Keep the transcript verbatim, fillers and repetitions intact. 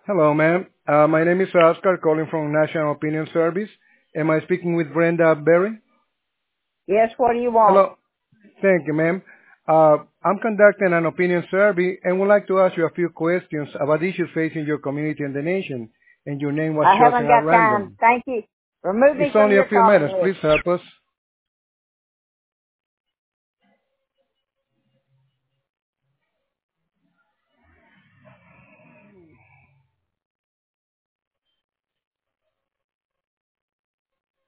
Hello, ma'am. Uh, my name is Oscar, calling from National Opinion Service. Am I speaking with Brenda Berry? Yes, what do you want? Hello. Thank you, ma'am. Uh, I'm conducting an opinion survey and would like to ask you a few questions about issues facing your community and the nation, and your name was I chosen haven't at got time. random. Thank you. Remove me It's from only a your few calling minutes. list. Please help us.